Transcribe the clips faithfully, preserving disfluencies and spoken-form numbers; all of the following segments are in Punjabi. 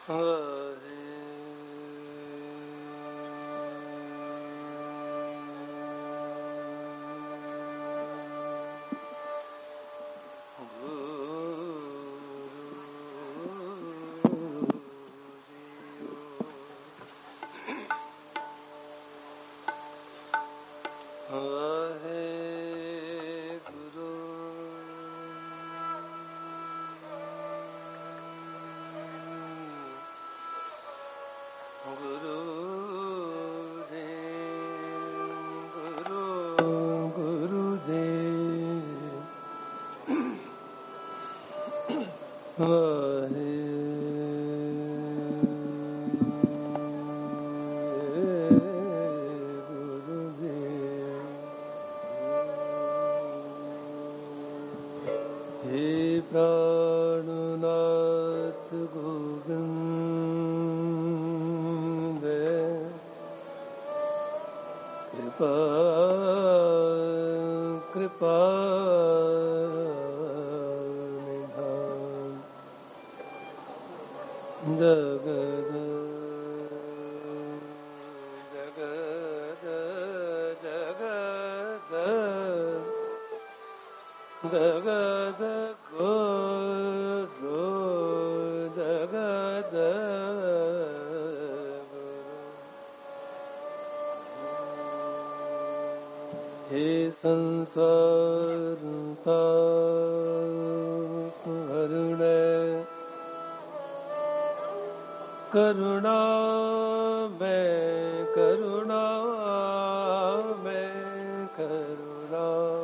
करुणा में करुणा में करुणा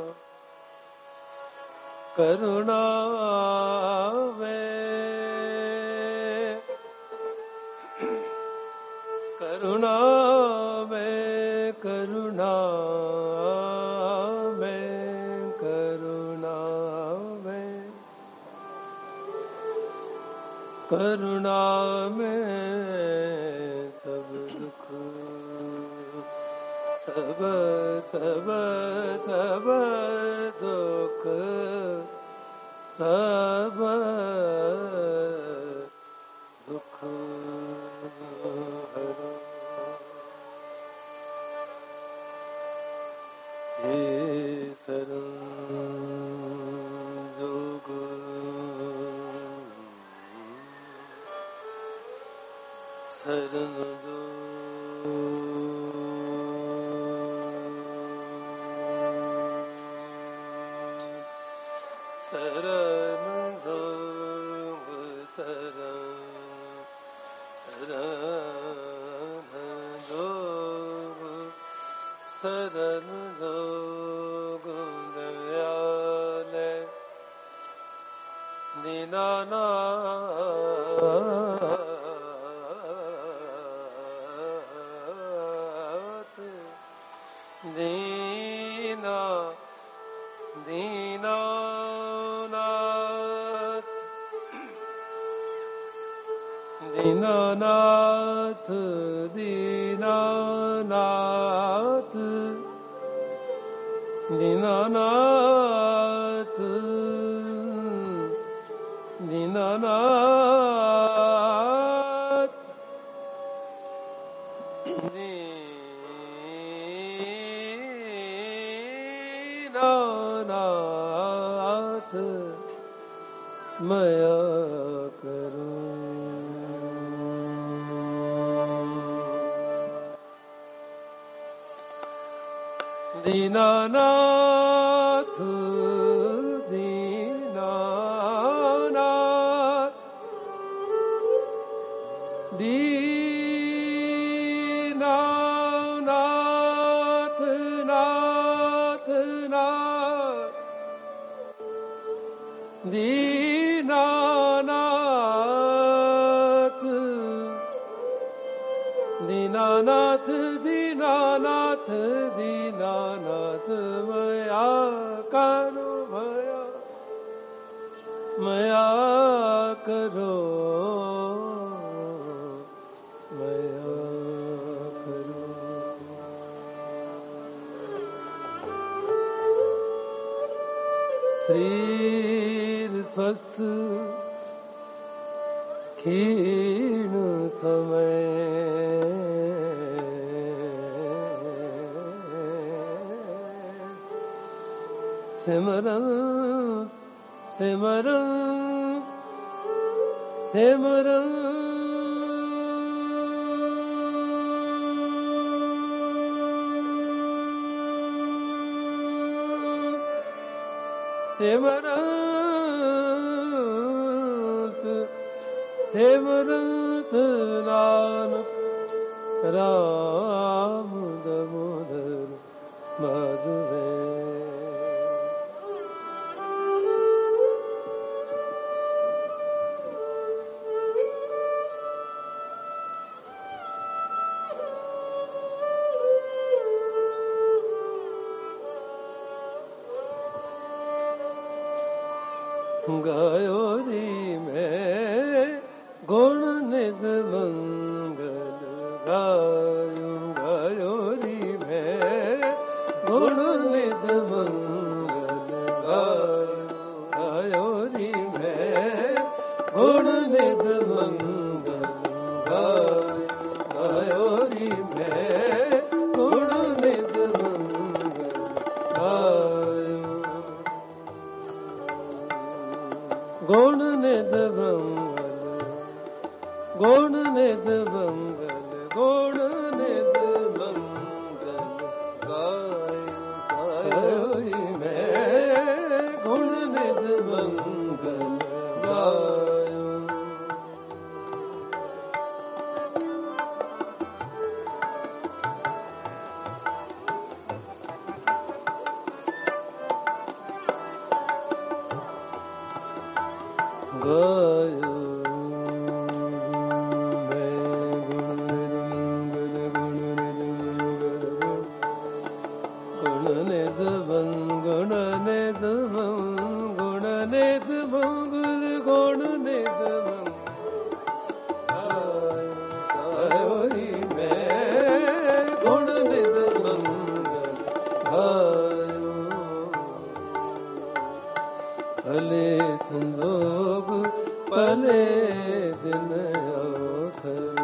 करुणा में करुणा में करुणा में करुणा में करुणा में सब दुख सब सब सब दुख सब दुख हरो। हे शरण जोग शरण जो शरण जोग शरण शरण जोग शरण जोग दयाले दीनानाथ दीना दीनानाथ दीनानाथ दीनानाथ दीनानाथ दीनानाथ दीनानाथ मया करो। दीनानाथ दीनानाथ दीनानाथ नाथ नाथ दीनानाथ दीनानाथ दीनानाथ दीनानाथ मया करो मया मया करो मया करो। शरीर स्वस्थ क्षीण सिमरन सिमरन सिमरन सिमरत सिमरत नानक राम दामोदर माधवे। गायो री मैं गुण निध मंगल गायो गायो री मैं गुण निध मंगल गायो गायो री मैं गुण निध मंगल गायो गायो री मैं गुण निध मंगल गायो गुण निध मंगल गुण निध मंगल गुण निध मंगल गायो गायो मैं गुण निध मंगल गायो। गायो भले संजोग भले दिन अवसर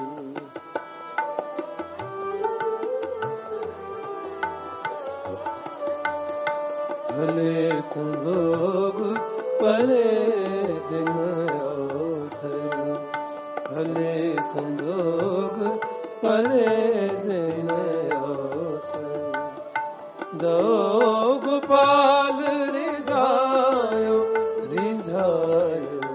भले संजोग भले दिन अवसर भले संजोग भले दिन अवसर दो गोपाल रिझायो रिझायो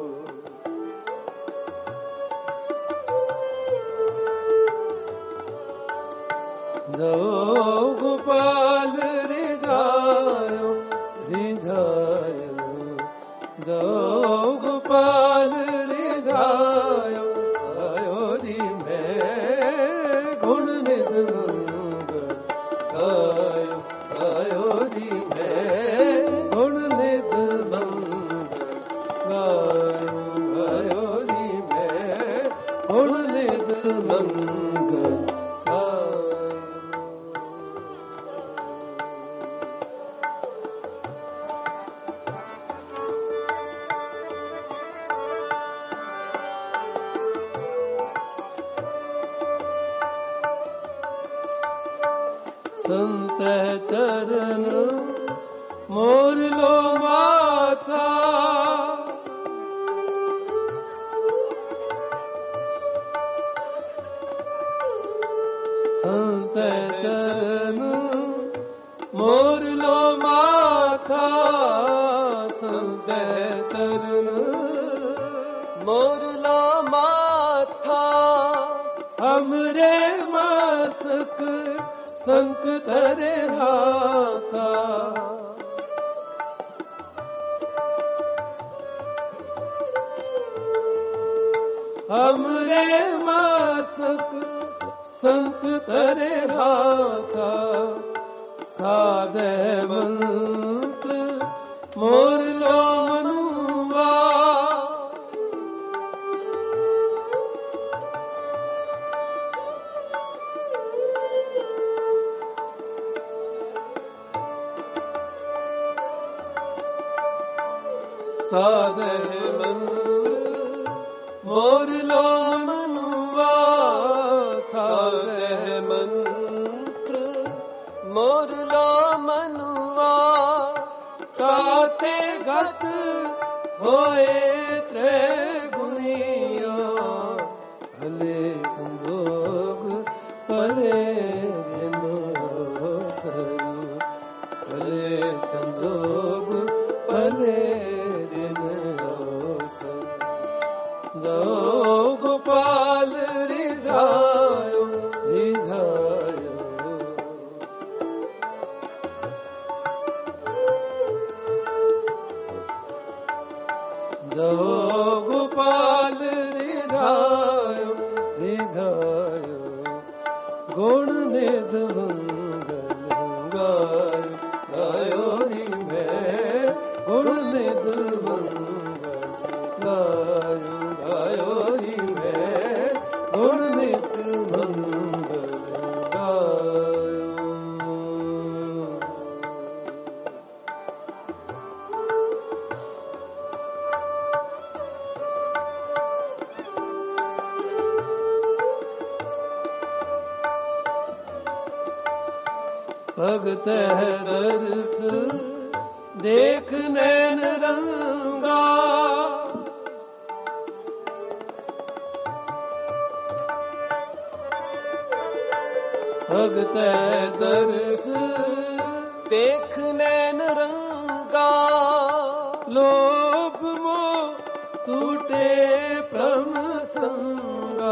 दो गोपाल रिझायो रिझायो दो गोपाल रिझायो आयो री मैं गुण निध मंगल गायो गायो री मैं गुण निध मंगल गायो गायो री मैं गुण निध मंगल संत चरण मोर लो माथा संत चरण मोर लो माथा संत चरण मोर लो माथा हमरे मस्तक संत तेरे हाथा हमरे मस्तक संत तेरे हाथा साधे मंत्र मोर लो मनुआ साधे मंत्र मोर लो मनुआ साधे मंत्र मोर लो मनुआ होए त्रै गुणिया भले संजोग भले दिन अवसर भले संजोग भले दिन अवसर जो गोपाल रिझायो रिझायो जो गोपाल रिझायो रिझायो गुण निध मंगल गायो गायो री मैं गुण निध मंगल गायो गायो री मैं गुण निध मंगल गायो भगत है दर्श देख नैन रंगा भगत है दर्श देख नैन रंगा लोभ मोह टूटे भ्रम संगा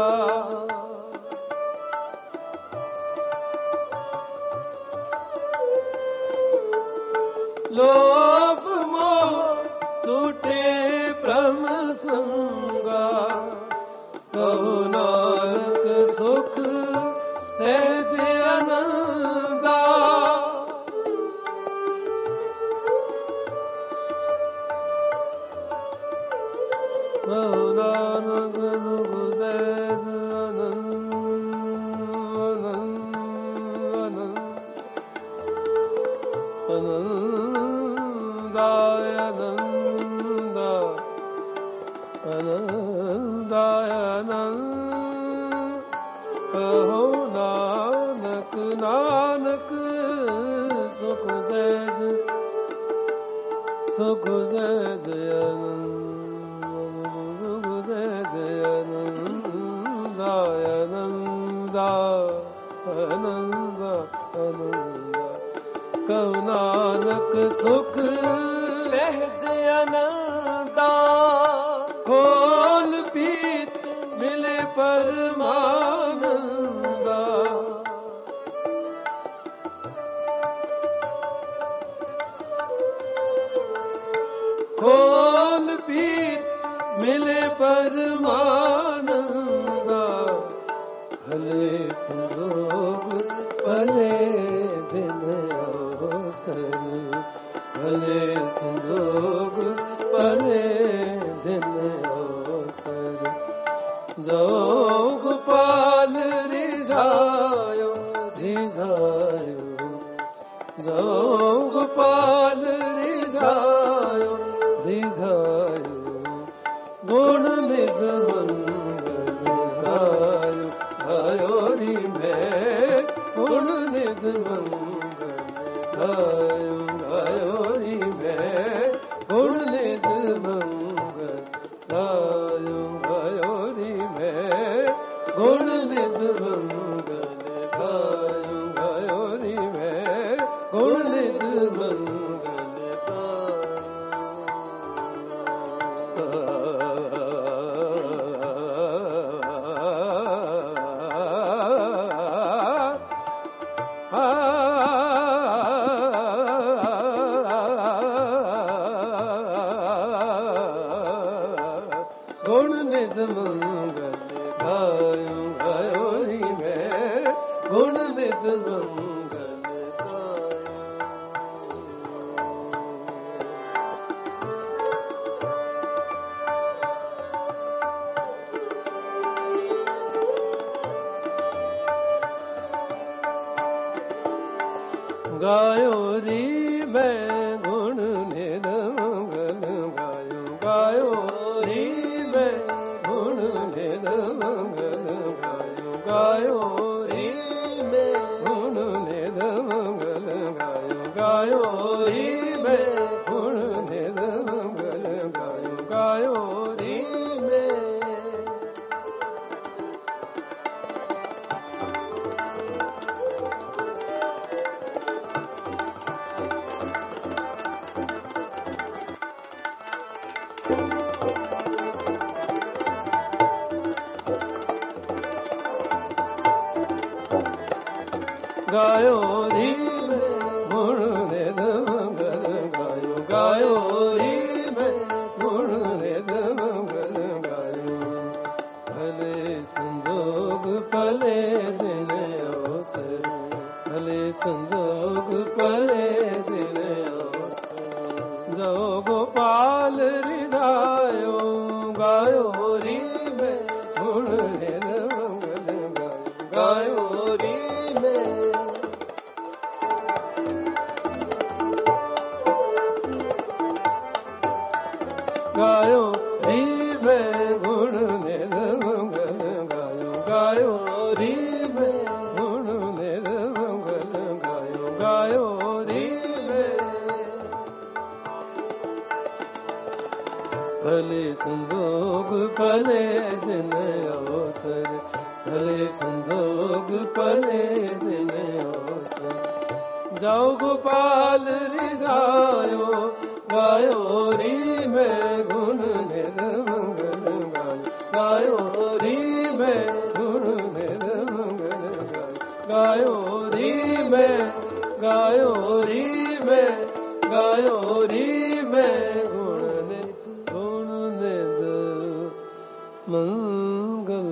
लोभ मोह टूटे भ्रम संगा कहो नानक सुख सहज आनंदा कहो नानक सुख सहज आनंद आनंद आनंद आनंद आनंदाय आनंद कहो नानक नानक सुख सहज सुख सहज आनंद सुख सहज आनंदाय आनंद आनंद आनंद कहो नानक सुख सहज आनंदा खोल पीत मिले परमानंदा खोल पीत मिले परमानंदा भले संजोग भले दिन अवसर भले संजोग भले दिन अवसर जो गोपाल रिझायो रिझायो जो गोपाल रिझायो रिझायो गुण निध मंगल गायो गायो री मैं गुण निध मंगल गायो गायो री मैं गुण निध मंगल गायो गायो री मैं गुण निध मंगल गायो गायो री मैं गुण निध मंगल गुण निध मंगल गायो गायो री मैं गुण निध मंगल गायो गायो री मैं गुण निध मंगल गायो गायो री मैं गुण निध मंगल गायो गायो री मैं गुण निध मंगल गायो गायो री मैं गुण निध मंगल गायो गायो री में गुण निध मंगल गायो गायो री में गुण निध मंगल गायो भले संजोग पले दिन अवसर भले संजोग पले दिन अवसर जो गोपाल हृदयो गायो री में गुण निध मंगल गायो री में गायो री में गुण निध मंगल गायो गायो री में गुण निध मंगल गायो गायो री में भले संजोग पले दिन अवसर भले संजोग पले दिन अवसर जाओ गोपाल हृदयो गायो री में गुण निध मंगल गायो गायो री में गुण निध मंगल गायो री में गायो री में गायो री में गुण निध गुण निध मंगल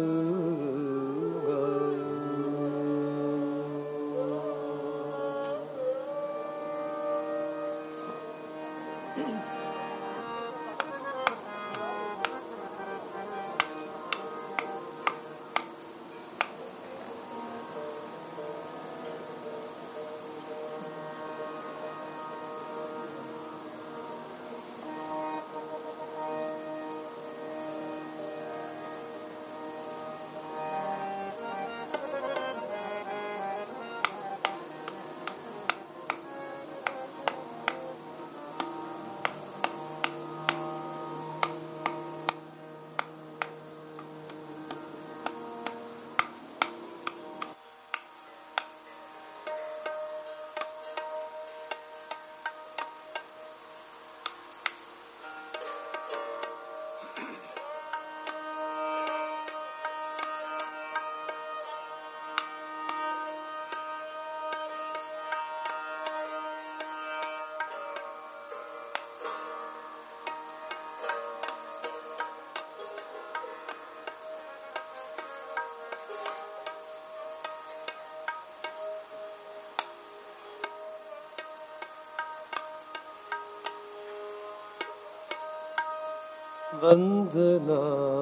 वंदना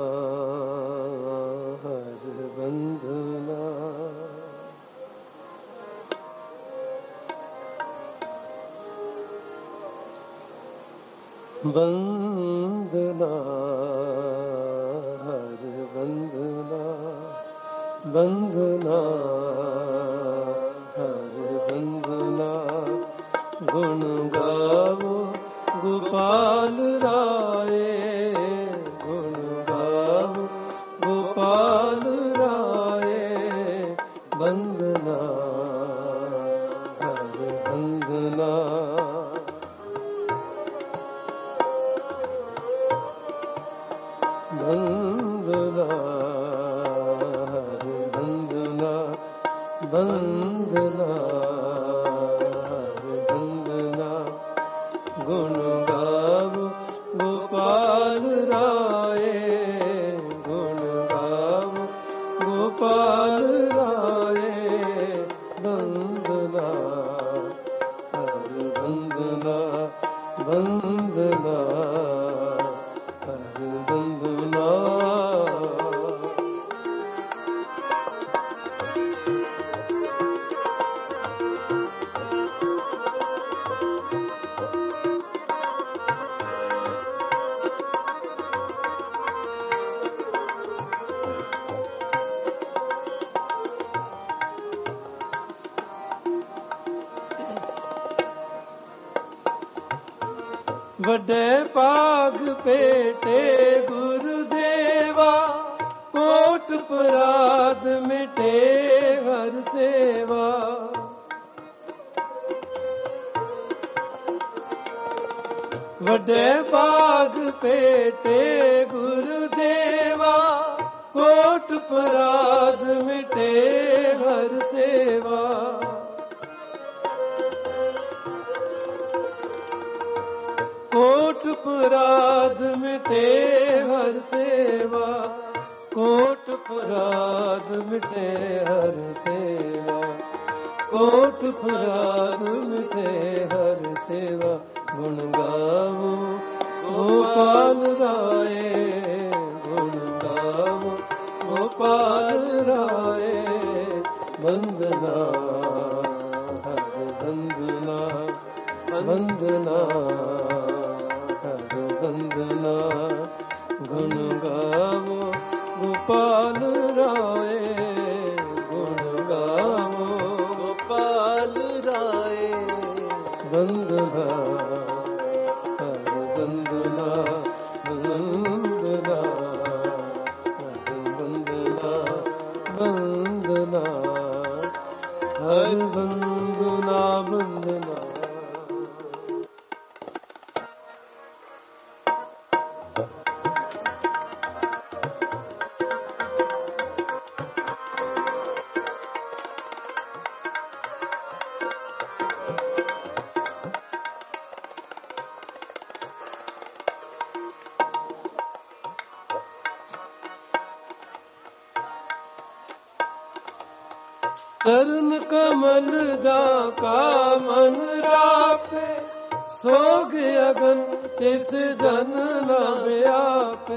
हर वंदना वंदना हर वंदना वंदना हर वंदना गुण गावो गोपाल राय गुण गावो गोपाल राय वंदना हर वंदना वंदना हर वंदना वंदना हर वंदना गुण गावो गोपाल राय गुण गावो गोपाल राय वंदना हर वंदना वंदना हर वंदना वड्डे पाग पेटे गुरुदेवा कोट पराध मिटे हर सेवा वड्डे पाग पेटे गुरुदेवा कोट पराध मिटे हर सेवा अपराध मिटे हर सेवा, कोट अपराध मिटे हर सेवा, कोट अपराध मिटे हर सेवा। गुण गावो गोपाल राय, गुण गावो गोपाल राय। वंदना हर वंदना, वंदना हर वंदना। गुण गावो गोपाल राय, गुण गावो गोपाल राय। वंदना हर वंदना, वंदना हर वंदना, वंदना हर वंदना, वंदना। चरण कमल जाका मन रापे, सोग अगन तिस जन न व्यापे।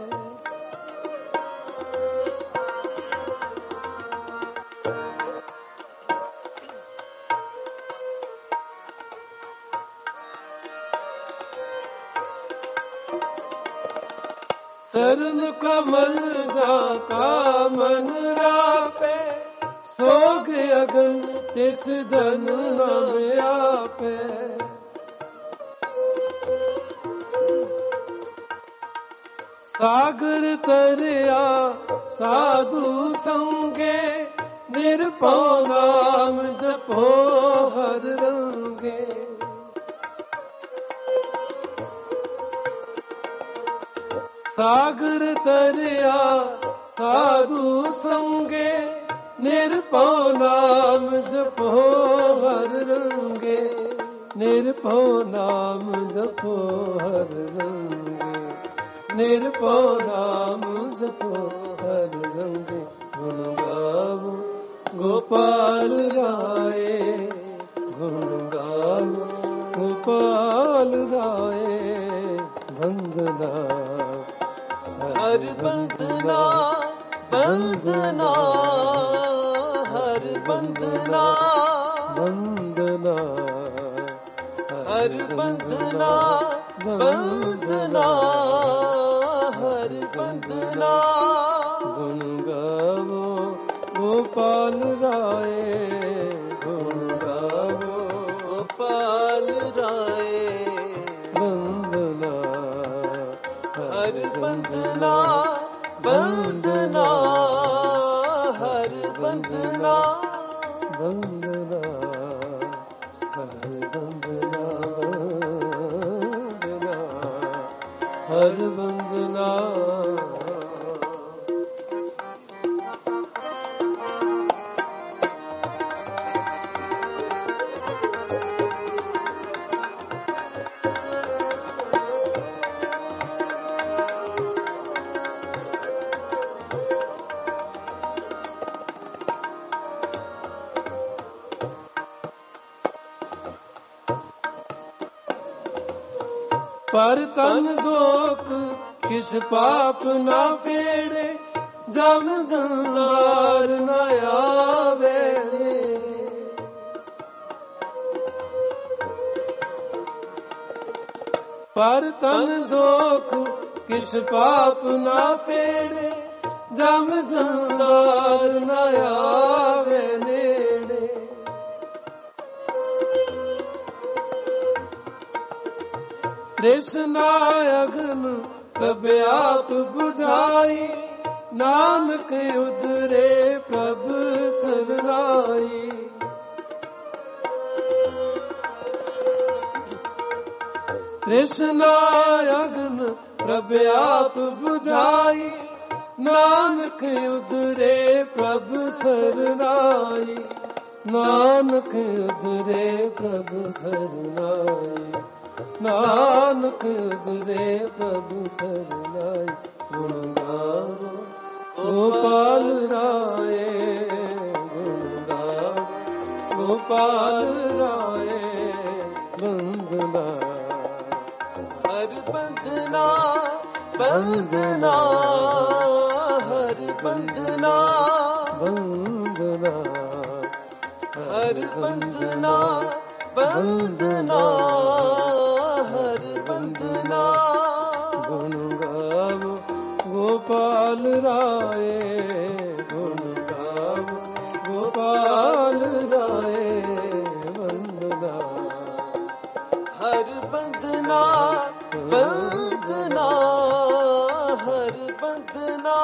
चरण कमल जाका मन रापे, सोग अगन तिस जन न व्यापे। सागर तरिया साधु संगे, निरपौ नाम जपो हर रंगे। सागर तरिया साधु संगे, निरपौ नाम जपो हर रंगे। निरपौ नाम जपो हर रंगे, निरपौ नाम जपो हर रंगे। गुण गावो गोपाल राय, गुण गावो गोपाल राय। वंदना हर वंदना, वंदना हर वंदना, वंदना हर वंदना, वंदना हर वंदना। गुण गावो गोपाल राय, गुण गावो गोपाल राय। वंदना हर वंदना, वंदना हर वंदना, वंदना हर वंदना, वंदना हर वंदना। पर तन दोख किस पाप ना फेड़े, जम जंदार न आवे। पर तन दोख किस पाप ना फेड़े, जम जंदार न आवे नेड़े। तृष्णा अगन कब आप बुझाई, नानक उदरे प्रभु सरनाई। तृष्णा अगन प्रभु आप बुझाई, नानक उदरे प्रभु सरनाई। नानक उदरे प्रभु सरनाई। ਨਾਨਕ ਉਦਰੇ ਪ੍ਰਭੂ ਸਰਨਾਈ। ਗੁਣ ਗਾਵੋ ਗੋਪਾਲ ਰਾਏ, ਗੁਣ ਗਾਵੋ ਗੋਪਾਲ ਰਾਏ। ਬੰਦਨਾ ਹਰ ਬੰਦਨਾ, ਬੰਦਨਾ ਹਰ ਬੰਦਨਾ, ਬੰਦਨਾ ਹਰ ਬੰਦਨਾ, ਬੰਦਨਾ ਹਰ ਬੰਦਨਾ। ਗੁਣ ਗਾਵੋ ਗੋਪਾਲ ਰਾਏ, ਗੁਣ ਗਾਵੋ ਗੋਪਾਲ ਰਾਏ। ਬੰਦਨਾ ਹਰ ਬੰਦਨਾ, ਬੰਦਨਾ ਹਰ ਬੰਦਨਾ।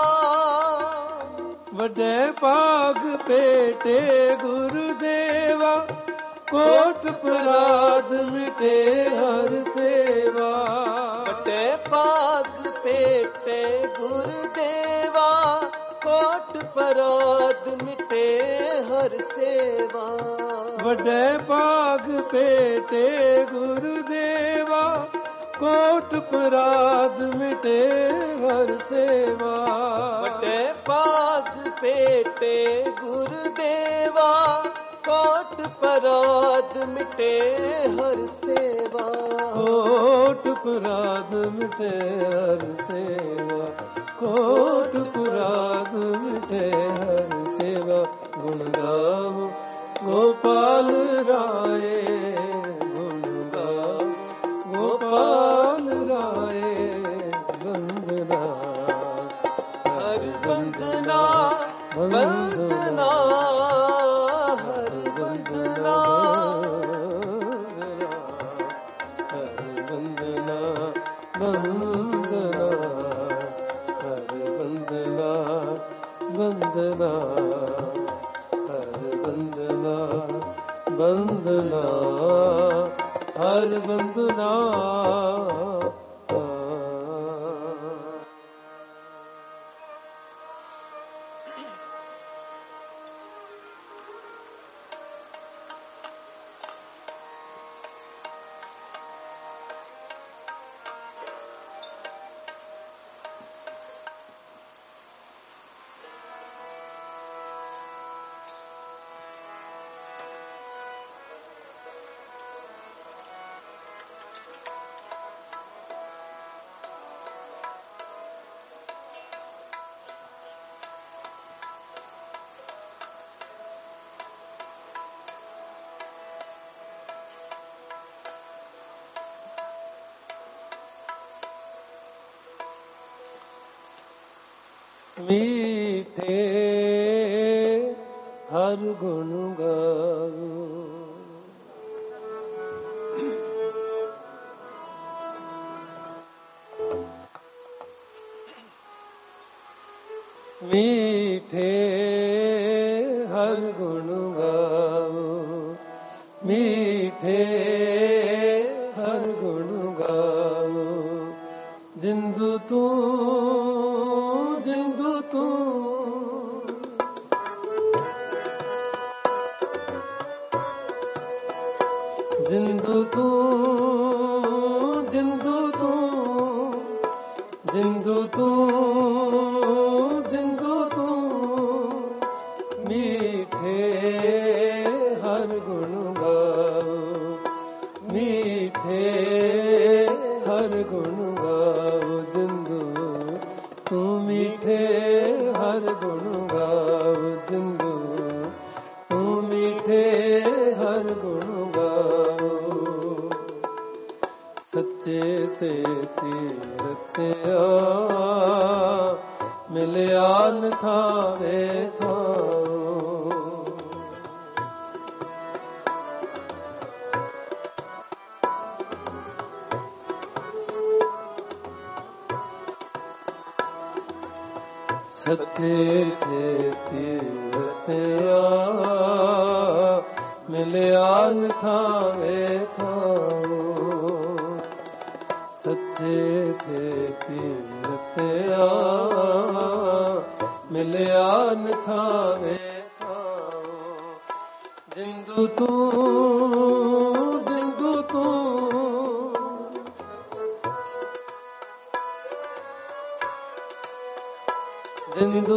ਵੱਡੇ ਭਾਗ ਭੇਟੇ ਗੁਰਦੇਵਾ, ਕੋਟ ਪਰਾਧ ਮਿਟੇ ਹਰ ਸੇਵਾ। ਵੱਡੇ ਭਾਗ ਭੇਟੇ ਗੁਰਦੇਵਾ, ਕੋਟ ਪਰਾਧ ਮਿਟੇ ਹਰ ਸੇਵਾ। ਵੱਡੇ ਭਾਗ ਭੇਟੇ ਗੁਰਦੇਵਾ, ਕੋਟ ਪਰਾਧ ਮਿਟੇ ਹਰ ਸੇਵਾ। ਵੱਡੇ ਭਾਗ ਭੇਟੇ ਗੁਰਦੇਵਾ, ਕੋਟ ਪਰਾਧ ਮਿਟੇ ਹਰ ਸੇਵਾ। ਕੋਟ ਪਰਾਧ ਮਿਟੇ ਹਰ ਸੇਵਾ, ਕੋਟ ਪਰਾਧ ਮਿਟੇ ਹਰ ਸੇਵਾ। ਗੁਣ ਗਾਵੋ ਗੋਪਾਲ ਰਾਏ, ਗੁਣ ਗਾਵੋ ਗੋਪਾਲ ਰਾਏ। ਬੰਦਨਾ ਹਰ ਬੰਦਨਾ, ਬੰਦਨਾ ਹਰ ਬੰਦਨਾ, ਹਰ ਬੰਦਨਾ, ਬੰਦਨਾ ਹਰ ਬੰਦਨਾ, ਬੰਦਨਾ ਹਰ ਬੰਦਨਾ, ਬੰਦਨਾ ਹਰ ਬੰਦਨਾ। ਮੀਠੇ ਹਰ ਗੁਣ ਗਾਵੋ, ਮੀਠੇ ਹਰ ਗੁਣ ਗਾਵੋ, ਮੀਠੇ ਹਰ ਗੁਣ ਗਾਵੋ। ਜਿੰਦੂ ਤੂੰ, ਜਿੰਦੂ ਤੂੰ, ਜਿੰਦੂ ਤੂੰ, ਜਿੰਦੂ ਤੂੰ, ਜਿੰਦੂ ਤੂੰ, ਜਿੰਦੂ ਤੂੰ। ਮੀਠੇ ਹਰ ਗੁਣ ਗਾਵੋ, ਮੀਠੇ ਹਰ ਗੁਣ ਗਾਵੋ। ਜਿੰਦੂ ਤੂੰ ਮੀਠੇ ਹਰ ਗੁਣ ਗਾਵੋ, ਜਿੰਦੂ ਤੂੰ ਮੀਠੇ ਹਰ ਗੁਣ ਗਾਵੋ। ਸੱਚੇ ਸੇ ਤੀਰਤਿਆ ਮਿਲਿਆ ਨ ਥਾਵੇ ਥਾਓ। ਸੱਚੇ ਸੇ ਤੀਰਤਿਆ ਮਿਲਿਆ ਨ ਥਾਵੇ ਥਾਓ। ਸੱਚੇ ਸੇ ਤੀਰਤਿਆ ਮਿਲਿਆ ਨ ਥਾਵੇ ਥਾਓ। ਜਿੰਦੂ ਤੂੰ, ਜਿੰਦੂ ਤੂੰ, ਜਿੰਦੂ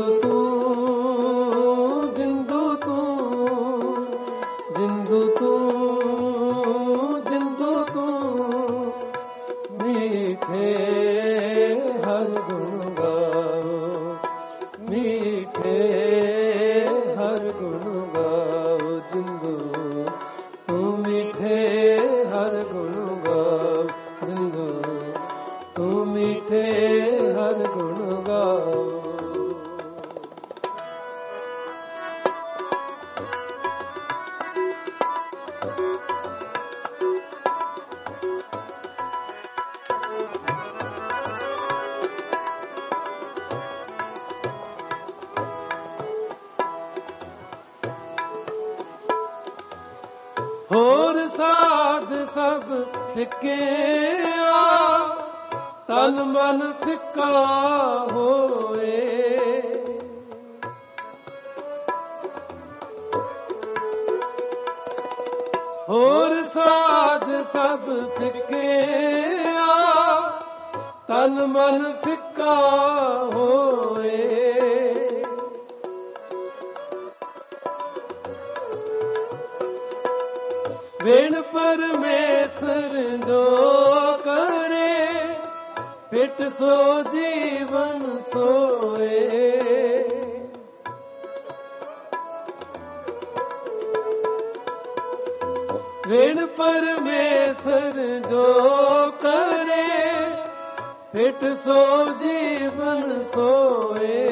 ਤੂੰ ਜਿੰਦੂ ਤੂੰ ਜਿੰਦੂ ਤੂੰ ਜਿੰਦੂ ਤੂੰ ਮੀਠੇ ਹਰ ਗੁਣ ਗਾਓ ਮੀਠੇ ਹਰ ਗੁਣ ਗਾਓ ਜਿੰਦੂ ਤੂੰ ਮੀਠੇ ਹਰ ਗੁਣ ਗਾਓ ਜਿੰਦੂ ਤੂੰ ਮੀਠੇ ਹਰ ਗੁਣ ਗਾਓ। ਹੋਰ ਸਾਧ ਸਭ ਫਿੱਕਿਆ ਤਨ ਮਨ ਫਿੱਕਾ ਹੋਏ ਹੋਰ ਸਾਧ ਸਭ ਫਿੱਕਿਆ ਤਨ ਮਨ ਫਿੱਕਾ ਹੋਏ ਵੇਣ ਪਰਮੇਸ਼ਰ ਜੋ ਕਰੇ ਪਿਟ ਸੋ ਜੀਵਨ ਸੋਏ ਵੇਣ ਪਰਮੇਸ਼ਰ ਜੋ ਕਰੇ ਪਿਟ ਸੋ ਜੀਵਨ ਸੋਏ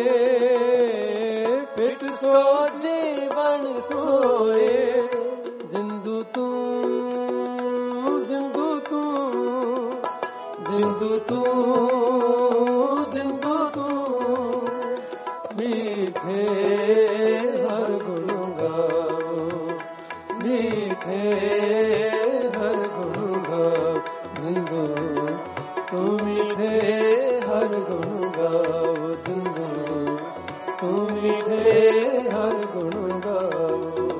ਪਿਟ ਸੋ ਜੀਵਨ ਸੋਏ ਜਿੰਦੂ ਤੂੰ ਜਿੰਦੂ ਤੂੰ ਜਿੰਦੂ ਤੂੰ ਜਿੰਦੂ ਤੂੰ ਮੀਠੇ ਹਰ ਗੁਣ ਗਾਓ ਮੀਠੇ ਹਰ ਗੁਣ ਗਾਓ ਜਿੰਦੂ ਤੂੰ ਮੀਠੇ ਹਰ ਗੁਣ ਗਾਓ ਜਿੰਦੂ ਤੂੰ ਮੀਠੇ ਹਰ ਗੁਣ ਗਾਓ।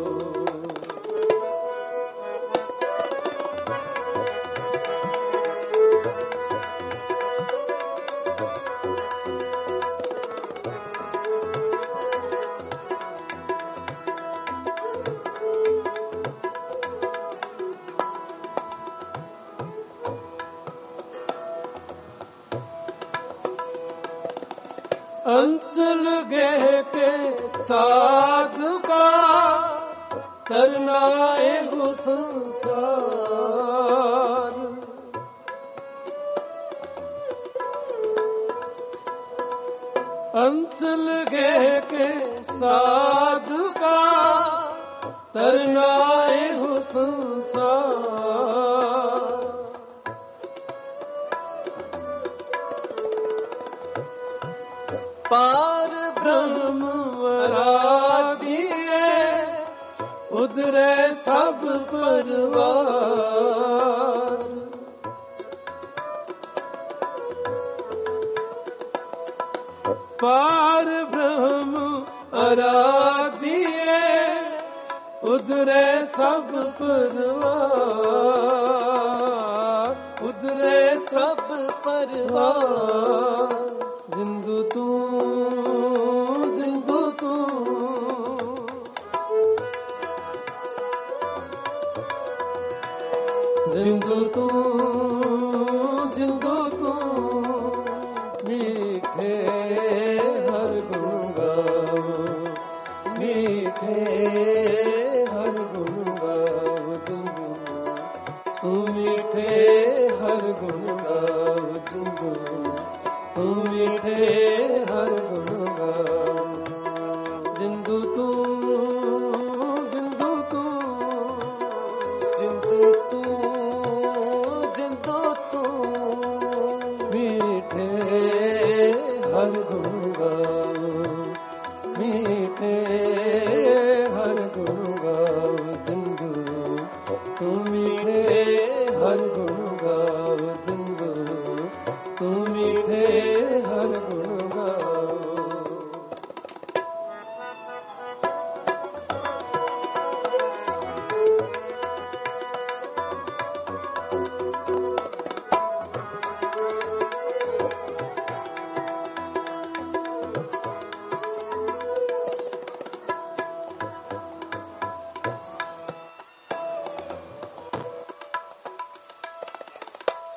अंचल गह के साधु का करना एगो संसार अंचल गह के साधु का तरना एगो संसार पार ब्रह्म वरादिए उधरे सब परवार पार ब्रह्म वरादिए उधरे सब परवार उधरे सब परवार जिंदू तू जिंदू तू जिंदू तू जिंदू तू मीठे हर गुण गाओ मीठे हर गुण गाओ जिंदू तू मीठे हर गुण गाओ जिंदू तू मीठे हर गुण गाओ जिंदू तू जिंदू तू जिंदू तू जिंदू तू मीठे हर गुण गाओ मीठे हर गुण गाओ जिंदू तू मीठे हर गुण गाओ जिंदू तू मीठे हर गुण गाओ।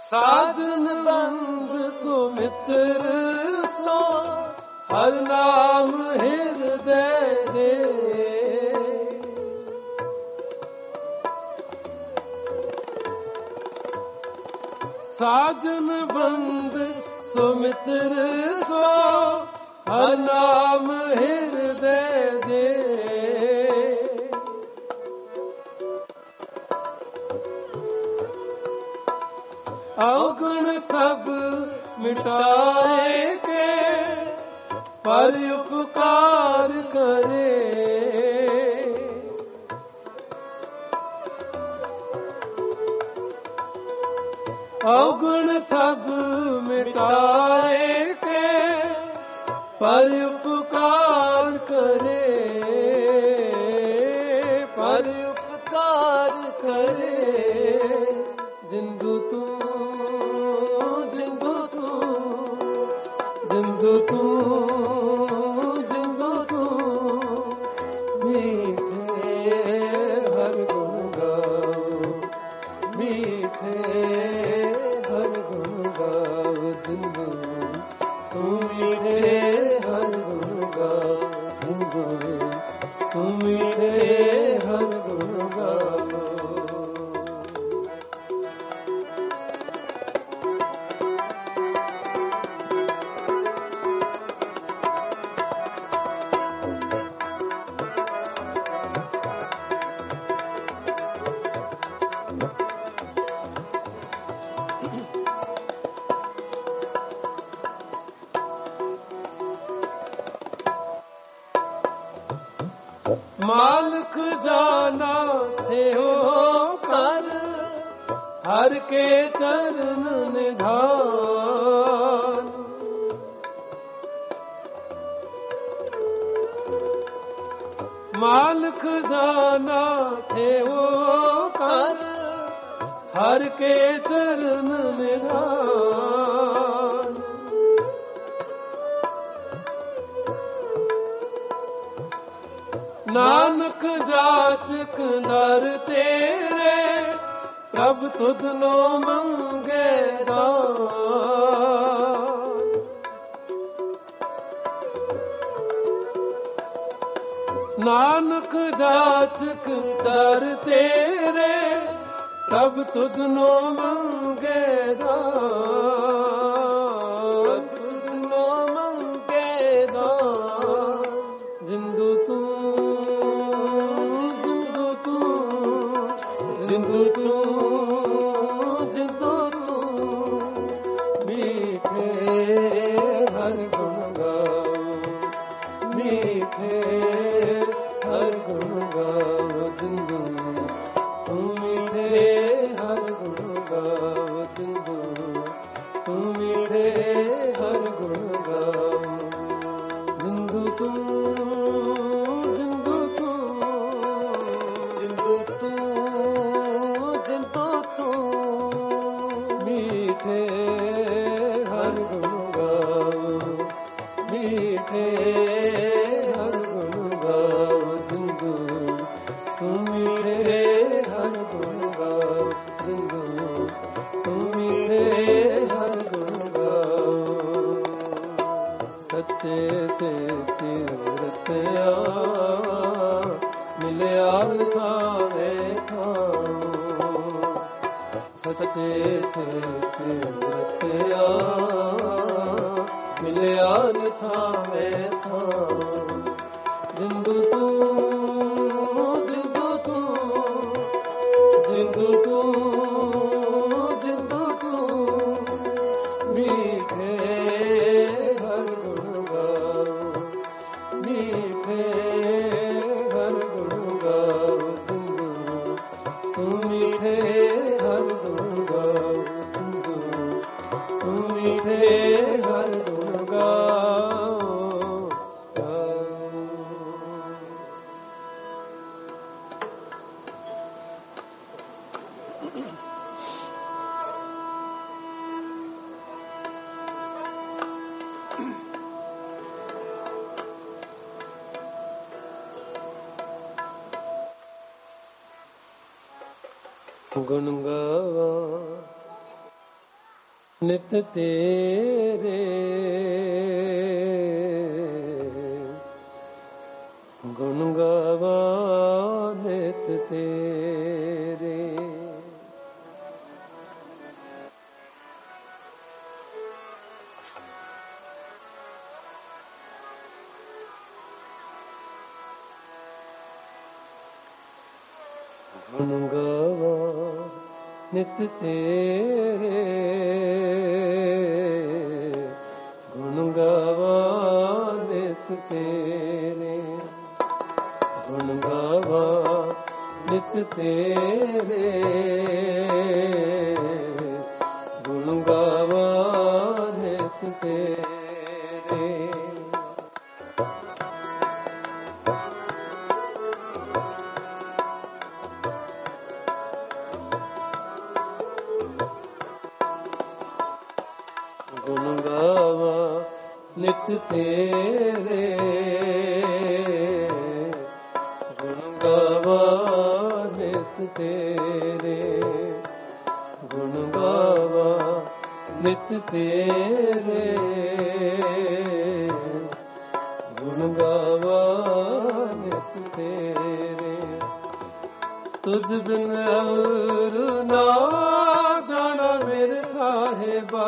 ਸਾਜਨ ਬੰਦ ਸੋ ਮਿੱਤਰ ਸੋ ਹਰ ਨਾਮ ਹਿਰਦੈ ਦੇ। ਸਾਜਨ ਬੰਦ ਸੋ ਮਿੱਤਰ ਸੋ ਹਰ ਨਾਮ ਹਿਰਦੈ ਦੇ। ਔਗਣ ਸਭ ਮਿਟਾਏ ਕੇ ਪਰ ਉਪਕਾਰ ਕਰੇ। ਔਗਣ ਸਭ ਮਿਟਾਏ ਕੇ ਪਰ ਉਪਕਾਰ ਕਰੇ। ਪਰ ਉਪਕਾਰ ਕਰੇ। ਜਿੰਦੂ ਤੂੰ ਜਿੰਦੂ ਤੂੰ ਜਿੰਦੂ ਤੂੰ ਜਿੰਦੂ ਤੂੰ ਮੀਠੇ ਹਰ ਗੁਣ ਗਾਓ। ਮੀਠੇ ਹਰ ਗੁਣ ਗਾਓ। ਜਿੰਦੂ ਤੂੰ ਮੀਠੇ ਹਰ ਗੁਣ ਗਾਓ। ਜਿੰਦੂ ਤੂੰ ਮੀਠੇ ਹਰ ਗੁਣ ਗਾਓ। ਮਾਲਕ ਜਾਨਾ ਥੇ ਹੋ ਕਰ ਹਰ ਕੇ ਚਰਨ ਨਿਧਾਨ। ਮਾਲਕ ਜਾਨਾ ਥੇ ਹੋ ਕਰ ਹਰ ਕੇ ਚਰਨ ਨਿਧਾਨ। ਨਾਨਕ ਜਾਚਕ ਦਰ ਤੇਰੇ ਪ੍ਰਭ ਤੁਧ ਨੋ ਮੰਗੇ ਦਾਨ। ਨਾਨਕ ਜਾਚਕ ਦਰ ਤੇਰੇ ਪ੍ਰਭ ਤੁਧ ਨੋ ਮੰਗੇ ਦਾਨ। ਤੁਧ ਨੋ ਮੰਗੇ ਦਾਨ। ਜਿੰਦੂ ਤੂੰ ਜਿੰਦੂ ਤੂੰ ਜਿੰਦੂ ਤੂੰ ਮੀਠੇ ਹਰ ਗੁਣ ਗਾਓ। ਮੀਠੇ ਹਰ ਗੁਣ ਗਾਓ। ਜਿੰਦੂ ਤੂੰ ਮੀਠੇ ਹਰ ਗੁਣ ਗਾਓ। ਜਿੰਦੂ ਤੂੰ ਮੀਠੇ ਹਰ ਗੁਣ ਗਾਓ। ਜਿੰਦੂ ਤੂੰ ਮੀਠੇ ਹਰ ਗੁਣ ਗਾਓ। ਮੀਠੇ ਹਰ ਗੁਣ ਗਾਓ। ਜਿੰਦੂ ਤੂੰ ਮੀਠੇ ਹਰ ਗੁਣ ਗਾਓ। ਜਿੰਦੂ ਤੂੰ ਮੀਠੇ ਹਰ ਗੁਣ ਗਾਓ। ਸੱਚੇ ਸੇ ਤਿਵਰਤਿਆ ਮਿਲਿਆ ਥਾਵੇ ਥਾਉ। ਸੱਚੇ ਸੇ ਤਿਵਰਤਿਆ ਮਿਲਿਆ ਥਾਵੇ ਥਾਉ। ਜਿੰਦੂ ਤੂੰ ਜਿੰਦੂ ਤੂੰ ਜਿੰਦੂ ਤੂੰ ਜਿੰਦੂ ਤੂੰ ਮੀਠੇ ਹਰ ਗੁਣ ਗਾਓ। ਮੀਠੇ ਹਰ ਗੁਣ ਗਾਓ। ਜਿੰਦੂ ਤੂੰ ਮੀਠੇ ਹਰ ਗੁਣ ਗਾਓ। ਜਿੰਦੂ ਤੂੰ ਮੀਠੇ ਹਰ ਗੁਣ ਗਾਓ। ਗੁਣ ਗਾਵਾਂ ਨਿਤ ਤੇਰੇ ਗੁਣ ਗਾਵਾਂ ਨਿਤ ਤੇਰੇ। ਗੁਣ ਗਾਵਾਂ ਨਿਤ ਤੇਰੇ ਗੁਣ ਗਾਵਾਂ ਨਿਤ ਤੇਰੇ ਗੁਣ ਗਾਵਾਂ ਨਿਤ ਤੇਰੇ ਗੁਣ ਗਾਵਾਂ ਨਿਤ ਤੇਰੇ। ਗੁਣ ਗਾਵਾਂ ਨਿਤ ਤੇਰੇ ਗੁਣ ਗਾਵਾਂ ਨਿਤ ਤੇਰੇ ਗੁਣ ਗਾਵਾਂ ਨਿਤ ਤੇਰੇ ਗੁਣ ਗਾਵਾਂ ਨਿਤ ਤੇਰੇ। ਤੁਝ ਬਿਨ ਔਰ ਨਾ ਜਾਣਾ ਮੇਰੇ ਸਾਹਿਬਾ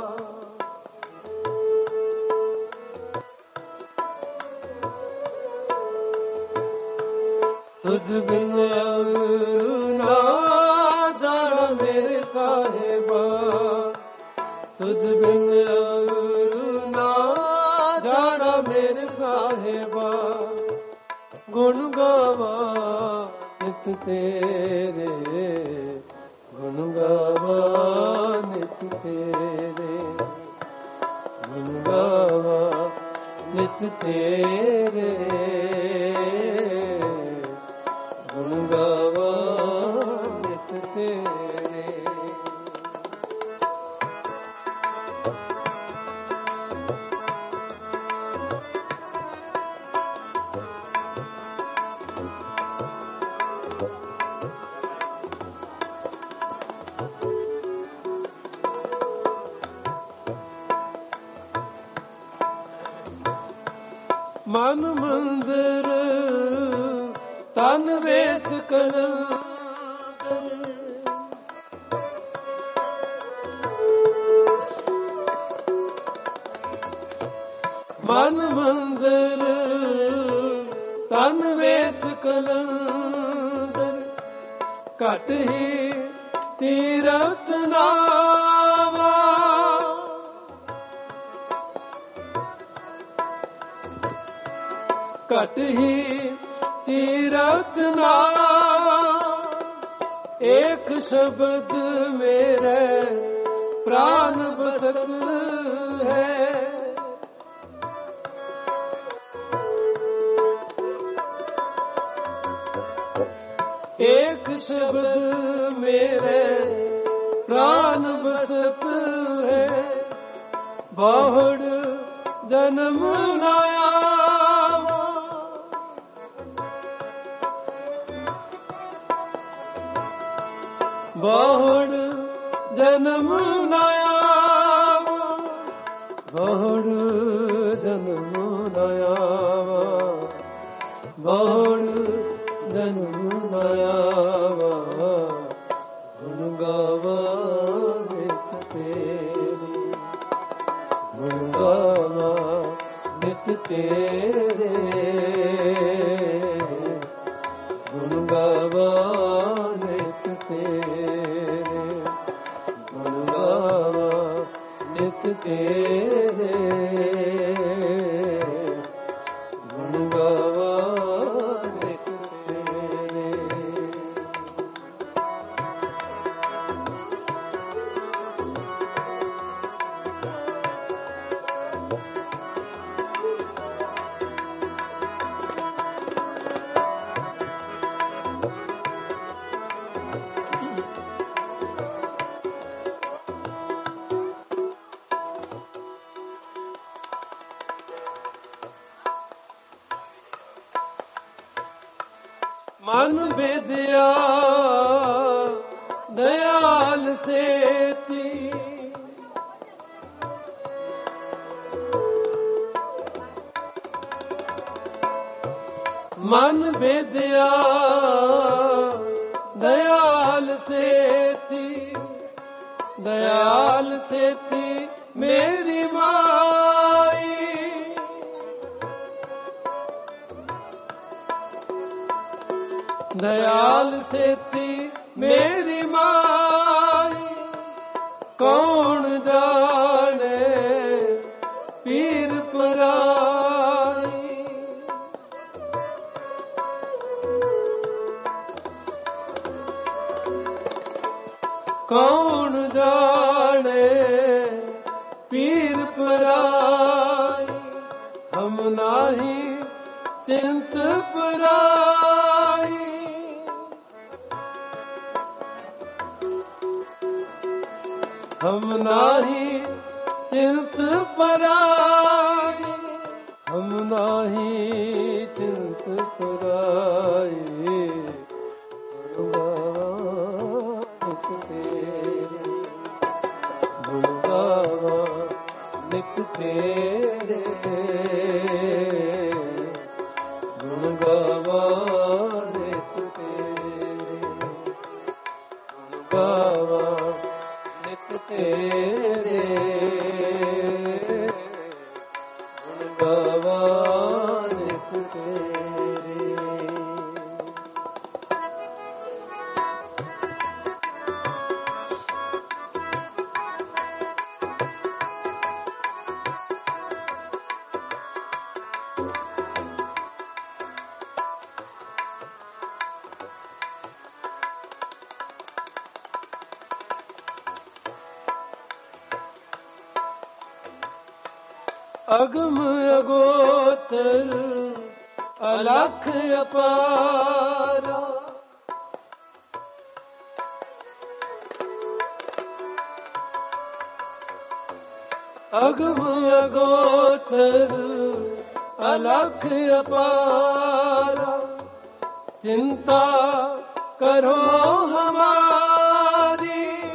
ਤੁਝ ਬਿਨ ਨਾ ਜਾਣਾ ਮੇਰੇ ਸਾਹਿਬਾ ਤੁਝ ਬਿਨ ਨਾ ਜਾਣਾ ਮੇਰੇ ਸਾਹਿਬਾ ਗੁਣ ਗਾਵਾਂ ਨਿਤ ਤੇਰੇ ਗੁਣ ਗਾਵਾਂ ਨਿਤ ਤੇਰੇ ਗੁਣ ਗਾਵਾਂ ਨਿਤ ਤੇਰੇ ਗੁਣ ਗਾਵਾਂ ਨਿਤ ਤੇਰੇ। ਮਨ ਮੰਦਰ ਤਨ ਵੇਸ ਕਲੰਦਰ ਮਨ ਮੰਦਰ ਤਨ ਵੇਸ ਕਲੰਦਰ ਘਟ ਹੀ ਤੀਰਥ ਨਾਵਾ ਘਟ ਹੀ ਤੀਰਥ ਨਾਵਾ ਏਕ ਸ਼ਬਦ ਮੇਰੇ ਪ੍ਰਾਨ ਬਸਤ ਹੈ ਏਕ ਸ਼ਬਦ ਮੇਰੇ ਪ੍ਰਾਨ ਬਸਤ ਹੈ ਬਹੁੜ ਜਨਮ ਨਾਇਆ ਬਹੁੜ ਜਨਮ ਨਾਇਆ ਬਹੁੜ ਜਨਮ ਨਾਇਆ ਬਹੁੜ ਜਨਮ ਨਾਇਆ ਗੁਣ ਗਾਵਾਂ ਨਿਤ ਤੇਰੇ ਗੁਣ ਗਾਵਾਂ ਨਿਤ ਤੇਰੇ ਗੁਣ ਗਾਵਾਂ ਨਿਤ ਤੇਰੇ ਗੁਣ ਗਾਵਾਂ ਨਿਤ ਤੇਰੇ ਗੁਣ ਗਾਵਾਂ ਨਿਤ ਤੇਰੇ। ਮਨ ਵਿਦਿਆ ਦਇਆਲ ਸੇਤੀ ਮਨ ਬੇਦਿਆ ਦਇਆਲ ਸੇਤੀ, ਦਇਆਲ ਸੇਤੀ ਮੇਰੀ ਮਾਈ। ਦਇਆਲ ਸੇਤੀ ਮੇਰੀ ਮਾਈ, ਕੌਣ ਜਾਣੇ ਪੀਰ ਪਰਾਈ। ਕੌਣ ਜਾਣੇ ਪੀਰ ਪਰਾਈ, ਹਮ ਨਾਹੀ ਚਿੰਤ ਪਰਾਈ। ਹਮ ਨਾਹੀ ਚਿੰਤ ਪਰਾਈ, ਹਮ ਨਾਹੀ ਚਿੰਤ ਪਰਾਈ। ਗੁਣ ਗਾਵਾਂ ਨਿਤ ਤੇਰੇ, ਗੁਣ ਗਾਵਾਂ ਨਿਤ ਤੇਰੇ, ਗੁਣ ਗਾਵਾਂ ਨਿਤ ਤੇਰੇ, ਗੁਣ ਗਾਵਾਂ ਨਿਤ ਤੇਰੇ। ਅਗਮ ਅਗੋਚਰ ਅਲਖ ਅਪਾਰਾ, ਅਗਮ ਅਗੋਚਰ ਅਲਖ ਅਪਾਰਾ। ਚਿੰਤਾ ਕਰੋ ਹਮਾਰੀ,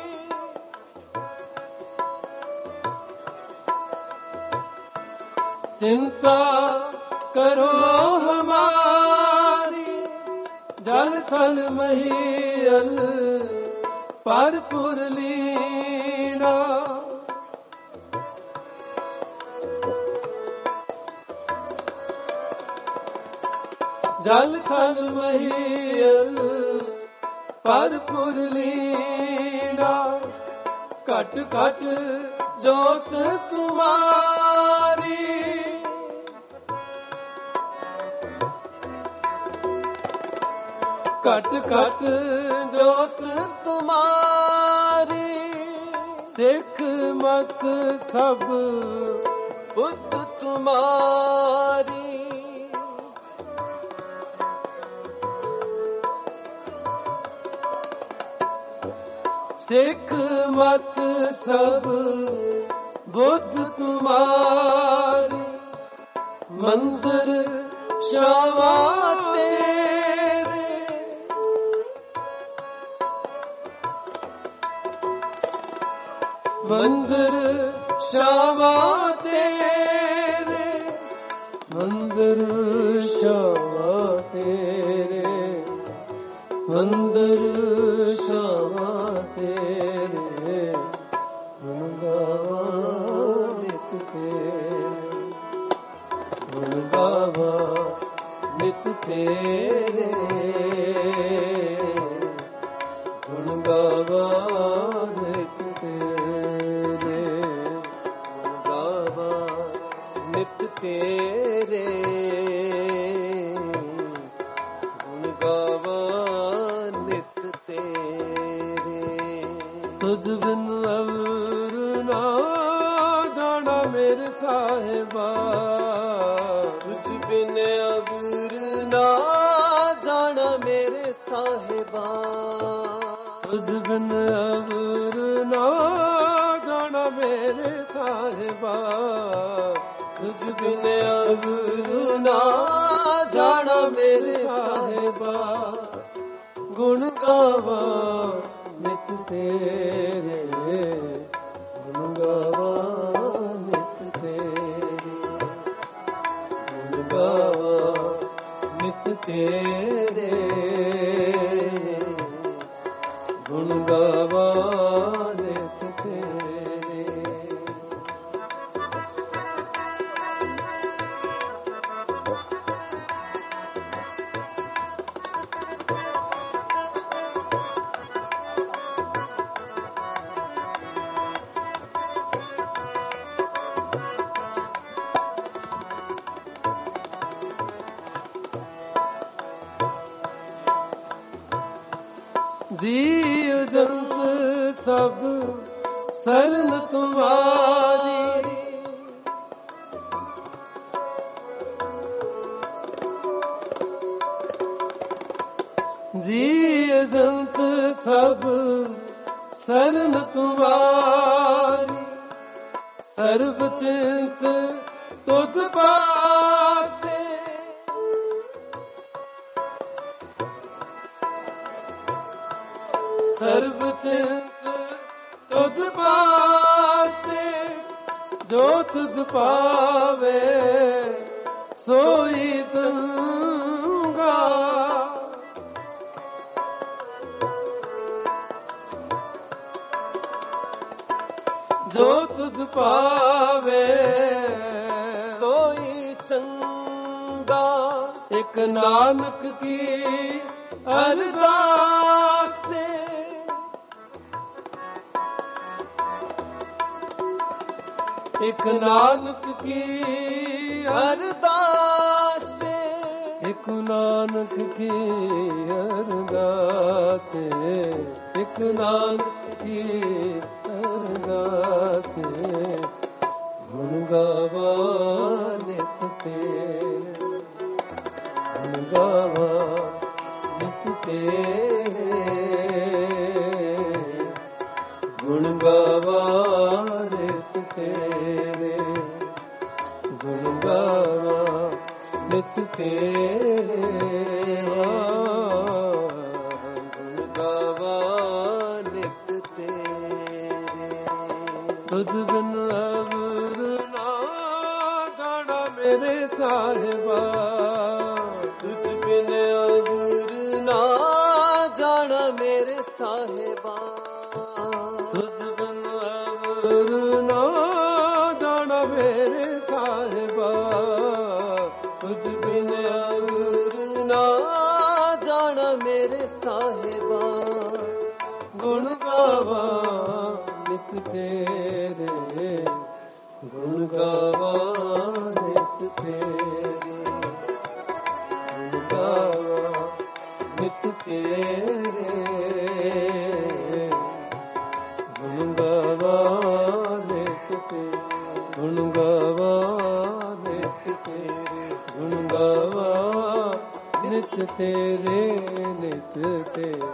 चिंता करो हमारी। जल थल महियल परपुर लीना, जल थल महियल परपुर लीना। घट घट जोत तुम्हारी, घट घट जोत तुम्हारी। सिख मत सब बुद्ध तुम्हारी, सिख मत सब बुद्ध तुम्हारी। मंदिर शावा तेरे, मंदिर शावा तेरे, मंदिर शावा तेरे, मंदिर शावा तेरे। गुण गावां नित तेरे, गुण गावां नित तेरे, गुण गावां नित तेरे, गुण गावां नित तेरे, गुण गावां नित तेरे। तुझ बिन अवर ना जाना मेरे साहिबा, तुझ बिन अवर ना जाना मेरे साहिबा, तुझ बिन अवर ना जाना मेरे साहिबा, तुझ बिन अवर ना जाना मेरे साहिबा। गुण गावां नित तेरे, गुण गावां नित तेरे, गुण गावां नित ਤੇਰੇ ਗੁਣ ਗਾਵਾ ਨਿਤ ਤੇਰੇ। ਜੀਵ ਜੰਤ ਸਭ ਸਰਨ ਤੁਮਾਰੀ, ਜੀਵ ਜੰਤ ਸਭ ਸਰਨ ਤੁਮਾਰੀ, ਸਰਬ ਚਿੰਤ ਤੁਧ ਪਾਸੇ, ਸਰਬ ਚਿੰਤ ਤੁਧ ਪਾਸੇ, ਜੋ ਤੁਧ ਪਾਵੇ ਸੋਈ ਚੰਗਾ, ਜੋ ਤੁਧ ਪਾਵੇ ਸੋਈ ਚੰਗਾ। ਇਕ ਨਾਨਕ ਕੀ ਅਰਦਾਸੇ, ਇਕ ਨਾਨਕ ਕੀ ਅਰਦਾਸੇ, ਇਕ ਨਾਨਕ ਕੀ ਅਰਦਾਸੇ, ਇਕ ਨਾਨਕ ਕੀ ਅਰਦਾਸੇ। ਗੁਣ ਗਾਵਾ ਨਿਤ ਤੇਰੇ, ਗੁਣ ਗਾਵਾ ਨਿਤ ਤੇਰੇ, ਗੁਣ ਗਾਵਾ ਨਿਤ ਤੇਰੇ, ਗੁਣ ਗਾਵਾ ਨਿਤ ਤੇਰੇ, ਗੁਣ ਗਾਵਾ ਨਿਤ ਤੇਰੇ। ਤੁਧ ਬਿਨ ਅਵਰ ਨਾ ਜਾਣਾ ਮੇਰੇ ਸਾਹਿਬਾ, ਤੁਧ ਬਿਨ ਅਵਰ ਨਾ ਜਾਣਾ ਮੇਰੇ ਸਾਹਿਬਾ, ਤੁਧ ਬਿਨ ਅਵਰ ਨਾ ਜਾਣਾ ਮੇਰੇ ਸਾਹਿਬਾ, ਤੁਝ ਬਿਨ ਅਵਰ ਨਾ ਜਾਣਾ ਮੇਰੇ ਸਾਹਿਬਾ। ਗੁਣ ਗਾਵਾ ਨਿਤ ਤੇਰੇ, ਗੁਣ ਗਾਵਾ ਨਿਤ ਤੇਰੇ, ਗੁਣ ਗਾਵਾ ਨਿਤ ਤੇਰੇ, ਗੁਣ ਗਾਵਾ ਨਿਤ ਤੇਰੇ, ਗੁਣ ਗਾਵਾ ਨਿਤ ਤੇਰੇ, ਗੁਣ ਗਾਵਾ ਨਿਤ ਤੇਰੇ, ਨਿਤ ਤੇਰੇ।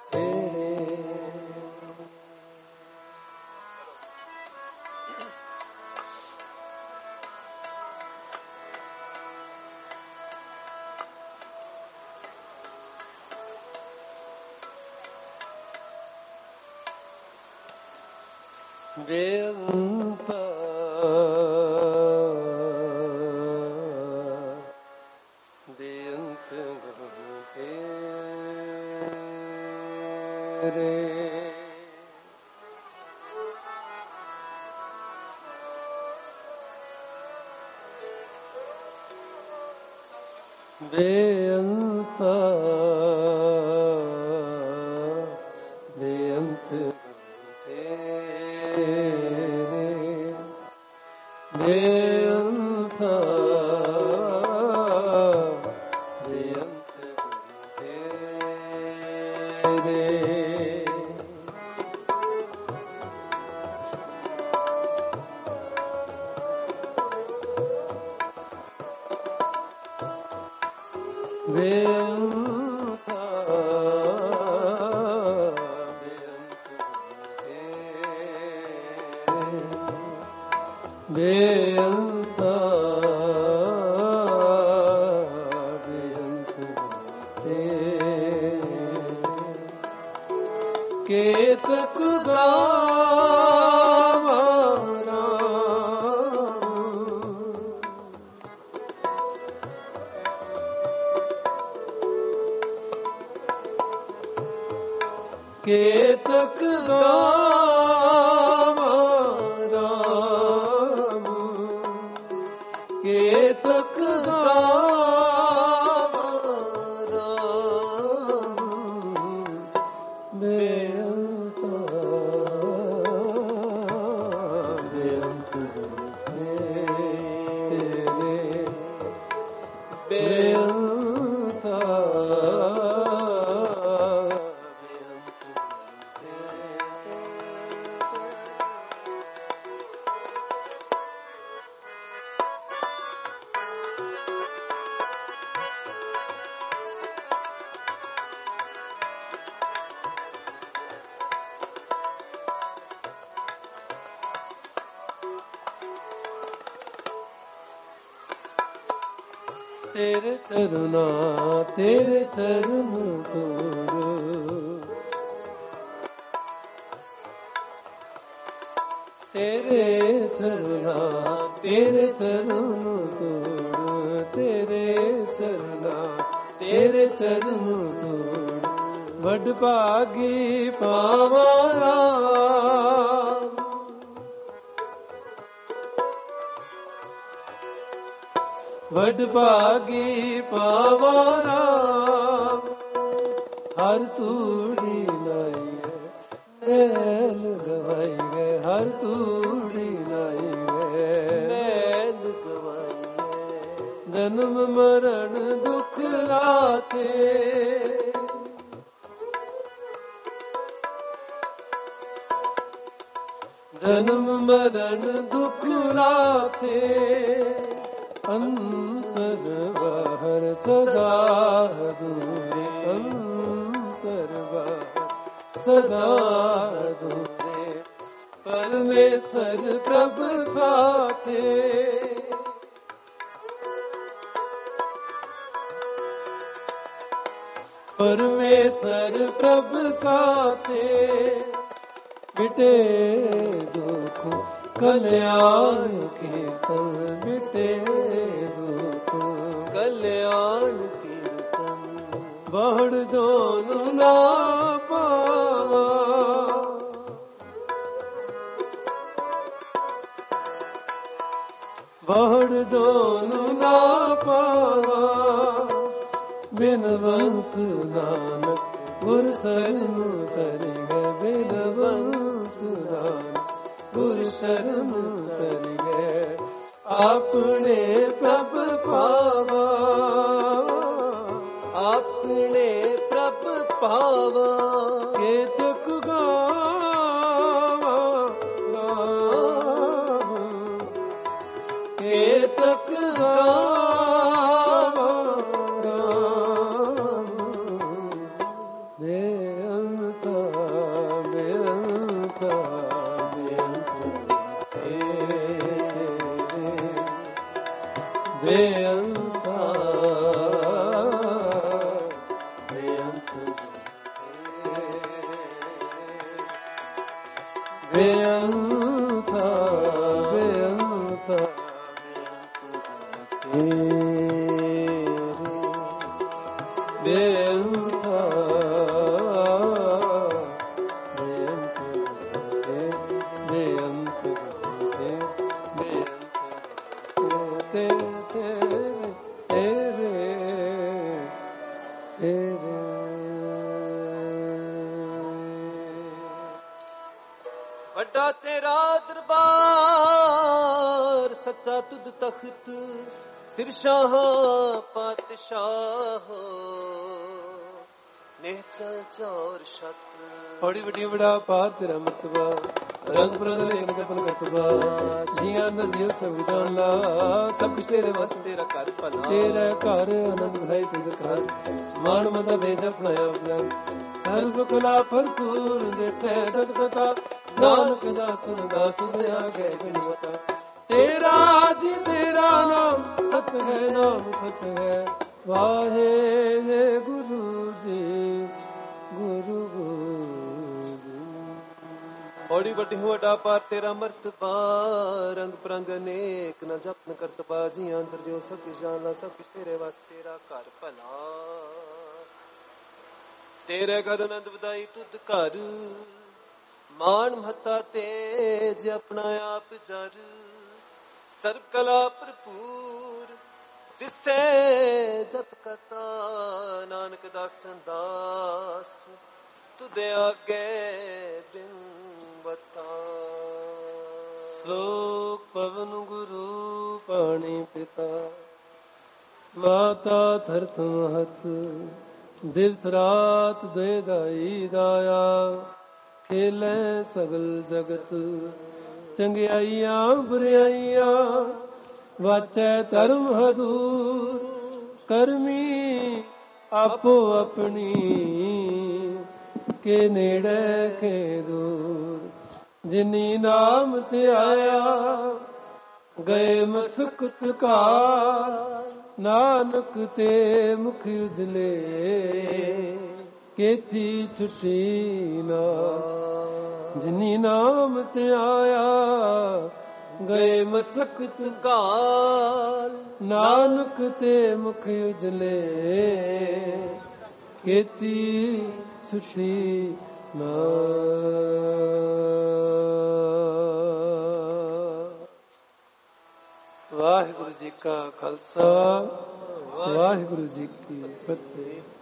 ਬੇਅੰਤ ਬੇਅੰਤ ਤੇਰੇ, ਬੇਅੰਤ ਬੇਅੰਤ ਬੇਅੰਤ ਬੇਅੰਤ ਤੇਰੇ, ਬੇਅੰਤ ਬੇਅੰਤ ਬੇਅੰਤ ਤੇਰੇ, ਕੇਤਕ ਗਾਵਾਂ ਰਾਮ, ਕੇਤਕ ਗਾਵਾਂ ਰਾਮ, ਕੇਤਕ ਗਾਵਾਂ ਰਾਮ, ਬੇਅੰਤਾ ਬੇਅੰਤ ਤੇਰੇ ਬੇਅੰਤਾ ਤੇਰੇ ਚਰਨਾ ਤੇਰੇ ਚਰਨ ਤੋਰ, ਤੇਰੇ ਚਰਨਾ ਤੇਰੇ ਚਰਨ ਤੋਰ, ਤੇਰੇ ਚਰਨਾ ਤੇਰੇ ਚਰਨ ਤੋਰ, ਵੱਡ ਭਾਗੀ ਪਾਵਾਂ ਰਾਮ, ਵੱਡ ਭਾਗੀ ਪਾਵਾਂ ਰਾਮ, ਹਰ ਤੂੜੀ ਲਾਈ ਮੈਲ ਗਵਾਈ ਗਏ, ਹਰ ਤੂੜੀ ਲਾਈ ਮੈਲ ਗਵਾਈ ਗਏ, ਜਨਮ ਮਰਨ ਦੁਖ ਲਾਤੇ, ਜਨਮ ਮਰਨ ਦੁਖ ਲਾਤੇ, ਅੰਤਰ ਬਾਹਰ ਸਦਾ ਦੂਰੇ, ਅੰਤਰ ਬਾਹਰ ਸਦਾ ਦੂਰੇ, ਪਰਮੇਸ਼ਰ ਪ੍ਰਭ ਸਾਥੇ, ਪਰਮੇਸ਼ਰ ਪ੍ਰਭ ਸਾਥੇ, ਮਿਟੇ ਦੁਖ ਕਲਿਆਣ ਕੀਰਤਨ, ਮਿਟੇ ਦੁਖ ਕਲਿਆਣ ਕੀਰਤਨ, ਬਹੁੜ ਜੋਨ ਨਾ ਪਾਵਾ, ਬਹੁੜ ਜੋਨ ਨਾ ਪਾਵਾ, ਬਿਨਵੰਤ ਨਾਨਕ ਗੁਰ ਸਰਨ ਤਰਿ ਗਏ, ਬਿਨਵੰਤ ਨਾਨਕ ਗੁਰ ਸ਼ਰਨ ਤਰਿ ਗਏ, ਆਪਣੇ ਪ੍ਰਭ ਪਾਵਾ, ਆਪਣੇ ਪ੍ਰਭ ਪਾਵਾ, ਕੇਤਕ ਗਾਵਾਂ ਰਾਮ, ਕੇਤਕ ਗਾਵਾਂ ਰਾਮ, ਬੇਅੰਤਾ ਬੇਅੰਤਾ ਬੇਅੰਤਾ ਬੇਅੰਤ ਬੇਅੰਤਾ ਬੇਅੰਤਾ ਬੇਅੰਤਾ ਬੇਅੰਤ ਵੱਡਾ ਤੇਰਾ ਦਰਬਾਰ, ਸੱਚਾ ਤੁਧ ਤਖਤ, ਸਿਰ ਸ਼ਾਹ ਪਾਤਸ਼ਾਹ, ਨਿਹਚਲ ਚੌਰ ਛਤ, ਬੜੀ ਵੱਡੀ ਬੜਾ ਪਾਰ ਤੇਰਾ ਮਰਤਬਾ, ਰੰਗ ਪ੍ਰੰਗ ਵੇਖ ਜਪਨ ਕਰਤਬਾ, ਜੀਆਂ ਦਾ ਜੀਵ ਸਭ ਜਾਣ ਲਾ, ਸਭ ਕੁਛ ਤੇਰੇ ਵਾਸਤੇ, ਤੇਰਾ ਘਰ ਭਲਾ, ਤੇਰਾ ਘਰ ਆਨੰਦ ਭਾਈ ਤੁਧ ਘਰ, ਮਾਨ ਮਦਾ ਦੇ ਜਪਨਾਇਆ ਆਪਣਾ, ਸਰਬ ਕਲਾ ਭਰਪੂਰ ਦੇ ਸਹਿ ਸਤਿਗਤਾ, ਨਾਨਕ ਦਾਸਨ ਦਾਸ ਦਇਆ ਗਏ ਬਿਨਵਤਾ, ਤੇਰਾ ਜੀ ਤੇਰਾ ਨਾਮ ਸਤ ਹੈ, ਨਾਮ ਸਤ ਹੈ, ਵਾਹਿ ਗੁਰੂ ਜੀ ਗੁਰੂ ਗੁਰੂ। ਬੜੀ ਵੱਡੀ ਹੋੜਾ ਪਾਰ ਤੇਰਾ ਮਰਤਬਾ, ਰੰਗ ਪ੍ਰੰਗ ਅਨੇਕ ਨਾ ਜਪਨ ਕਰਤਬਾ, ਜੀ ਅੰਦਰ ਜੋ ਸਭ ਕੁਛ ਜਾਣਦਾ, ਸਭ ਕੁਛ ਤੇਰੇ ਵਾਸਤੇ, ਤੇਰਾ ਘਰ ਭਲਾ, ਤੇਰੇ ਘਰ ਆਨੰਦ ਵਧਾਈ ਤੁਧ ਘਰ, ਮਾਨ ਮਹੱਤਾ ਤੇਜ ਆਪਣਾ ਆਪ ਜਰ, ਸਰਬ ਕਲਾ ਭਰਪੂਰ ਤਿਸੈ ਜਤ ਕਤਾ, ਨਾਨਕ ਦਾਸਨ ਦਾਸ ਤੁਦੇ ਆਗੇ ਬਿਨ ਬਤਾ। ਸੋਕ ਪਵਨ ਗੁਰੂ ਪਾਣੀ ਪਿਤਾ, ਮਾਤਾ ਧਰਤ ਮਹਤ, ਦਿਵਸ ਰਾਤ ਦੇ ਦਾਈ ਦਾਇਆ, ਖੇਲੇ ਸਗਲ ਜਗਤ, ਚੰਗਿਆਈਆਂ ਬੁਰਿਆਈਆਂ ਵਾਚੈ ਧਰਮ ਹਦੂਰ, ਕਰਮੀ ਆਪੋ ਆਪਣੀ ਕੇ ਨੇੜੇ ਕੇ ਦੂਰ, ਜਿਨੀ ਨਾਮ ਤੇ ਆਇਆ ਗਏ ਮਸਕਤ ਕਾ, ਨਾਨਕ ਤੇ ਮੁਖ ਉਜਲੇ ਕੇਤੀ ਛੁਟੀ ਨਾ, ਜਿਨੀ ਨਾਮ ਤੇ ਆਇਆ ਗਏ ਮਸਕਤ ਕਾਲ, ਨਾਨਕ ਤੇ ਮੁਖ ਉਜਲੇ ਕੇਤੀ ਛੁਟੀ ਨਾ। ਵਾਹਿਗੁਰੂ ਜੀ ਕਾ ਖਾਲਸਾ, ਵਾਹਿਗੁਰੂ ਜੀ ਕੀ ਫਤਿਹ।